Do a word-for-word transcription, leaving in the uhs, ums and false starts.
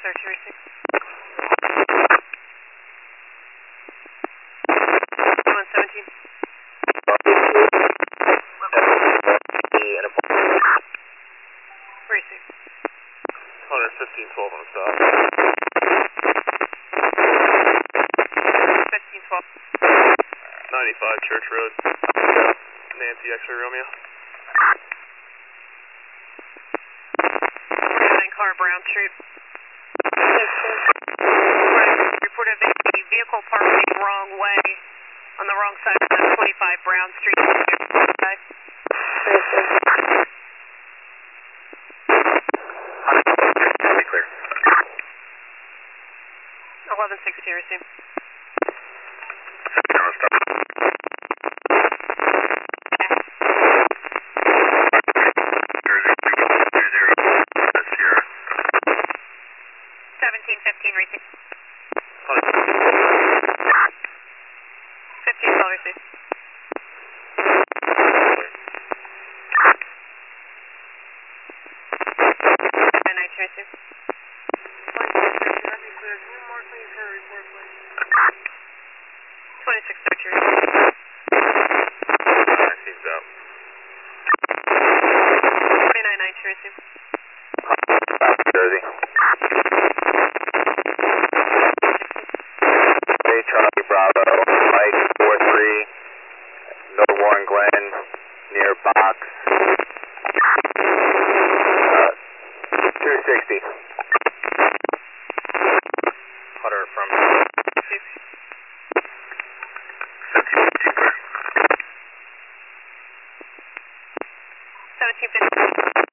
Archer receive. one seventeen. Receive. one fifteen twelve on the stop. fifteen twelve. ninety-five Church Road. Nancy X-ray Romeo. nine car Brown Street. Reported a vehicle parked the wrong way on the wrong side of twenty-five Brown Street. Clear. eleven sixty receive. seventeen fifteen receive. fifteen twelve receive. nine nine receive. twenty-six thirty receive. Seems out. forty-nine nine receive. Jersey. Hey, Charlie Bravo, Mike four three, North Warren Glen, near box uh, two sixty.